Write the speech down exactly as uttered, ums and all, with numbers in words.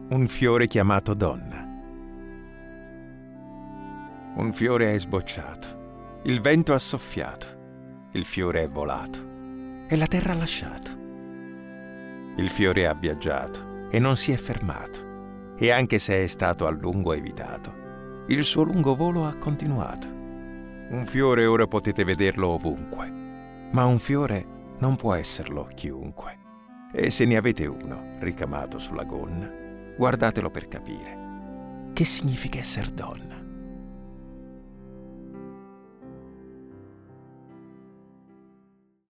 Un fiore chiamato donna. Un fiore è sbocciato, il vento ha soffiato, il fiore è volato e la terra ha lasciato. Il fiore ha viaggiato e non si è fermato, e anche se è stato a lungo evitato, il suo lungo volo ha continuato. Un fiore ora potete vederlo ovunque, ma un fiore non può esserlo chiunque. E se ne avete uno ricamato sulla gonna, guardatelo per capire che significa essere donna.